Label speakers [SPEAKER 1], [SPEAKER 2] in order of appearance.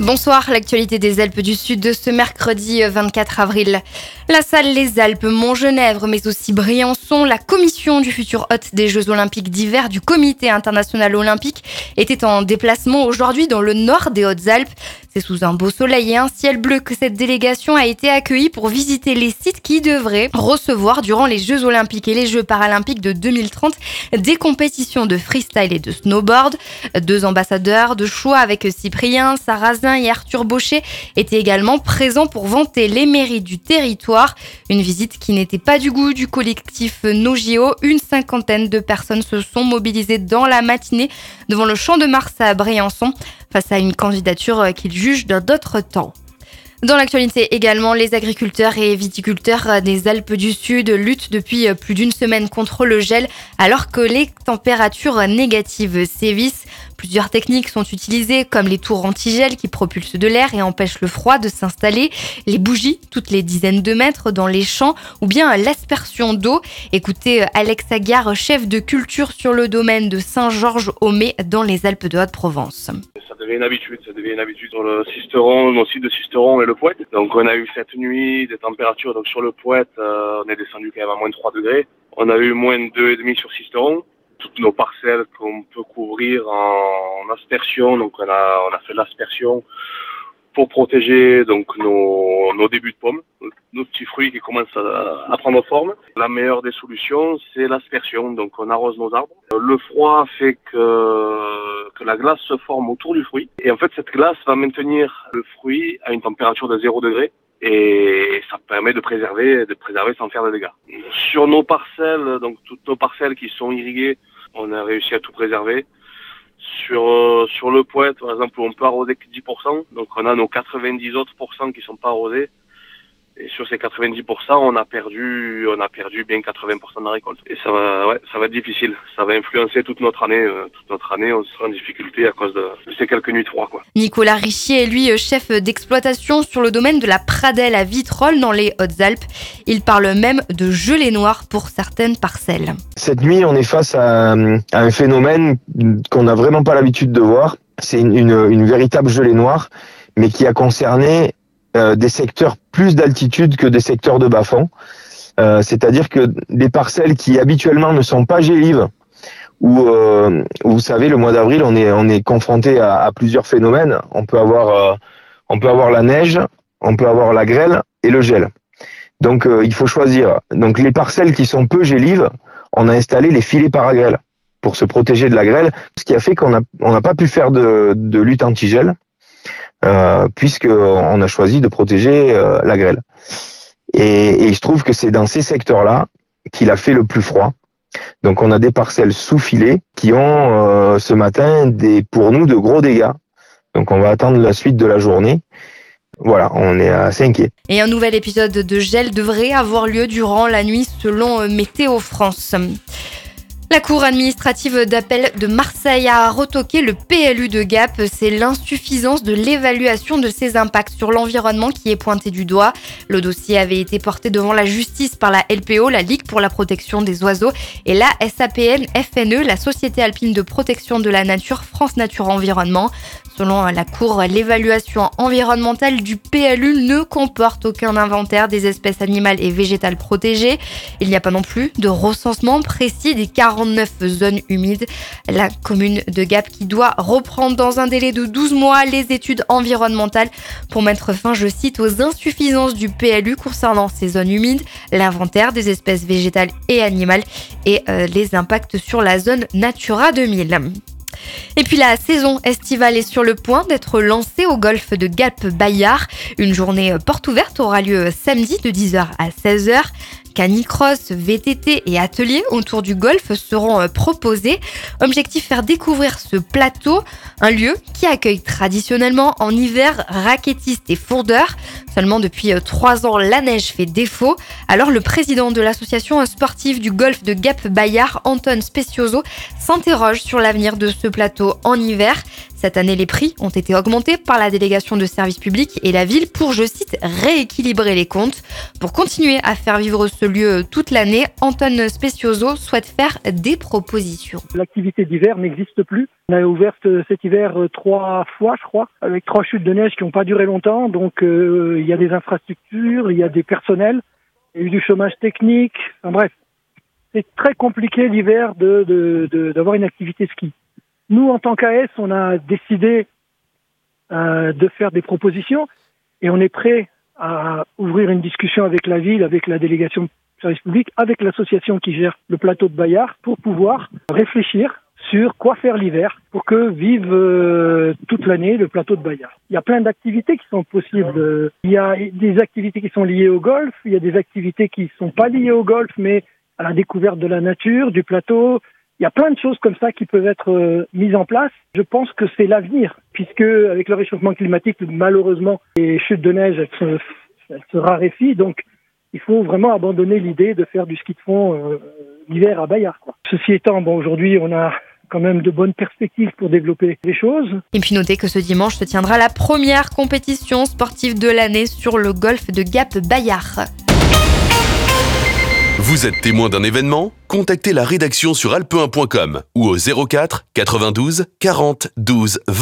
[SPEAKER 1] Bonsoir, l'actualité des Alpes du Sud de ce mercredi 24 avril. La salle Les Alpes Montgenèvre, mais aussi Briançon, la commission du futur hôte des Jeux Olympiques d'hiver du Comité international olympique était en déplacement aujourd'hui dans le nord des Hautes-Alpes. C'est sous un beau soleil et un ciel bleu que cette délégation a été accueillie pour visiter les sites qui devraient recevoir durant les Jeux Olympiques et les Jeux Paralympiques de 2030 des compétitions de freestyle et de snowboard. 2 ambassadeurs de choix avec Cyprien Sarrazin et Arthur Baucher étaient également présents pour vanter les mérites du territoire. Une visite qui n'était pas du goût du collectif NoJO. Une cinquantaine de personnes se sont mobilisées dans la matinée devant le Champ de Mars à Briançon face à une candidature qu'ils jugent d'un autre temps. Dans l'actualité également, les agriculteurs et viticulteurs des Alpes du Sud luttent depuis plus d'une semaine contre le gel alors que les températures négatives sévissent. Plusieurs techniques sont utilisées comme les tours anti-gel qui propulsent de l'air et empêchent le froid de s'installer, les bougies toutes les dizaines de mètres dans les champs ou bien l'aspersion d'eau. Écoutez Alex Agar, chef de culture sur le domaine de Saint-Georges-aux-Mets dans les Alpes de Haute-Provence.
[SPEAKER 2] Ça devient une habitude sur le Sisteron, nos sites de Sisteron et le Poète. Donc on a eu cette nuit des températures, donc sur le Poète, on est descendu quand même à moins de 3 degrés. On a eu moins de 2,5 sur Sisteron. Toutes nos parcelles qu'on peut couvrir en aspersion, donc on a fait de l'aspersion pour protéger donc nos débuts de pommes, nos petits fruits qui commencent à prendre forme. La meilleure des solutions, c'est l'aspersion, donc on arrose nos arbres. Le froid fait que la glace se forme autour du fruit, et en fait cette glace va maintenir le fruit à une température de 0 degré. Et ça permet de préserver sans faire de dégâts. Sur nos parcelles, donc toutes nos parcelles qui sont irriguées, on a réussi à tout préserver. Sur le Poète, par exemple, on peut arroser que 10%, donc on a nos 90 autres pourcents qui sont pas arrosés. Et sur ces 90%, on a perdu bien 80% de la récolte. Et ça va être difficile. Ça va influencer toute notre année. On sera en difficulté à cause de ces quelques nuits de froid, quoi.
[SPEAKER 1] Nicolas Richier est lui chef d'exploitation sur le domaine de la Pradelle à Vitrolles dans les Hautes-Alpes. Il parle même de gelée noire pour certaines parcelles.
[SPEAKER 3] Cette nuit, on est face à un phénomène qu'on n'a vraiment pas l'habitude de voir. C'est une véritable gelée noire, mais qui a concerné des secteurs plus d'altitude que des secteurs de bas-fond. C'est-à-dire que des parcelles qui habituellement ne sont pas gélives, où vous savez, le mois d'avril, on est confronté à plusieurs phénomènes. On peut avoir la neige, on peut avoir la grêle et le gel. Donc il faut choisir. Donc les parcelles qui sont peu gélives, on a installé les filets paragrêle pour se protéger de la grêle, ce qui a fait qu'on n'a pas pu faire de lutte anti-gel. Puisqu'on a choisi de protéger la grêle. Et il se trouve que c'est dans ces secteurs-là qu'il a fait le plus froid. Donc on a des parcelles sous filet qui ont ce matin pour nous de gros dégâts. Donc on va attendre la suite de la journée. Voilà, on est assez inquiet.
[SPEAKER 1] Et un nouvel épisode de gel devrait avoir lieu durant la nuit selon Météo France. La Cour administrative d'appel de Marseille a retoqué le PLU de Gap. C'est l'insuffisance de l'évaluation de ses impacts sur l'environnement qui est pointée du doigt. Le dossier avait été porté devant la justice par la LPO, la Ligue pour la protection des oiseaux, et la SAPN-FNE, la Société alpine de protection de la nature France Nature Environnement. Selon la Cour, l'évaluation environnementale du PLU ne comporte aucun inventaire des espèces animales et végétales protégées. Il n'y a pas non plus de recensement précis des 49 zones humides. La commune de Gap qui doit reprendre dans un délai de 12 mois les études environnementales pour mettre fin, je cite, aux insuffisances du PLU concernant ces zones humides, l'inventaire des espèces végétales et animales et les impacts sur la zone Natura 2000. Et puis la saison estivale est sur le point d'être lancée au golfe de Gap-Bayard. Une journée porte ouverte aura lieu samedi de 10h à 16h. Canicross, VTT et ateliers autour du golfe seront proposés. Objectif, faire découvrir ce plateau, un lieu qui accueille traditionnellement en hiver raquettistes et fourdeurs. Seulement depuis 3 ans, la neige fait défaut. Alors le président de l'association sportive du golfe de Gap-Bayard, Anton Specioso, s'interroge sur l'avenir de ce plateau en hiver. Cette année, les prix ont été augmentés par la délégation de services publics et la ville pour, je cite, rééquilibrer les comptes. Pour continuer à faire vivre ce lieu toute l'année, Anton Specioso souhaite faire des propositions.
[SPEAKER 4] L'activité d'hiver n'existe plus. On a ouvert cet hiver 3 fois, je crois, avec 3 chutes de neige qui n'ont pas duré longtemps. Donc, il y a des infrastructures, il y a des personnels, il y a eu du chômage technique. Enfin bref, c'est très compliqué l'hiver d'avoir une activité ski. Nous, en tant qu'AS, on a décidé de faire des propositions et on est prêt à ouvrir une discussion avec la ville, avec la délégation de service public, avec l'association qui gère le plateau de Bayard pour pouvoir réfléchir sur quoi faire l'hiver pour que vive toute l'année le plateau de Bayard. Il y a plein d'activités qui sont possibles. Il y a des activités qui sont liées au golf, il y a des activités qui ne sont pas liées au golf, mais à la découverte de la nature, du plateau. Il y a plein de choses comme ça qui peuvent être mises en place. Je pense que c'est l'avenir, puisque avec le réchauffement climatique, malheureusement, les chutes de neige elles se raréfient. Donc, il faut vraiment abandonner l'idée de faire du ski de fond l'hiver à Bayard, quoi. Ceci étant, aujourd'hui, on a quand même de bonnes perspectives pour développer les choses.
[SPEAKER 1] Et puis notez que ce dimanche se tiendra la première compétition sportive de l'année sur le golf de Gap Bayard.
[SPEAKER 5] Vous êtes témoin d'un événement ? Contactez la rédaction sur alpe1.com ou au 04 92 40 12 20.